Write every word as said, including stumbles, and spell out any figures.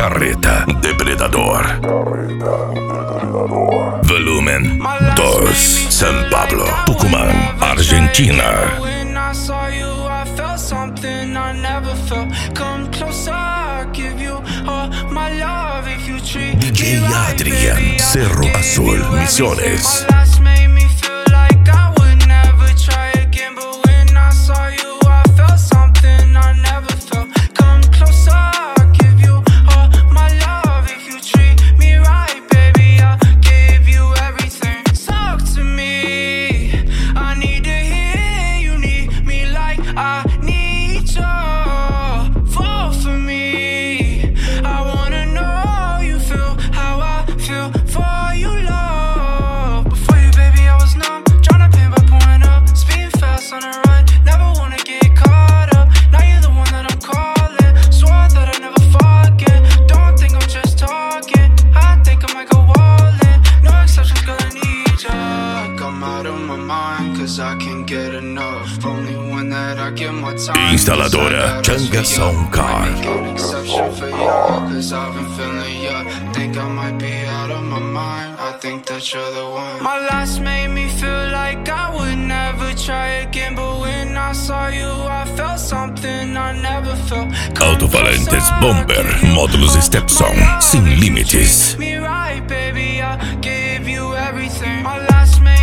Carreta Depredador. Volumen dos, San Pablo, Tucumán, Argentina. D J Adrian, Cerro Azul, Misiones. Instaladora Changa Sound Car. My last made me feel like I would never try again, but when I saw you I felt something I never felt. Altofalantes Bomber, módulos Stepson, sin límites. Me right, baby, I gave you everything. My last made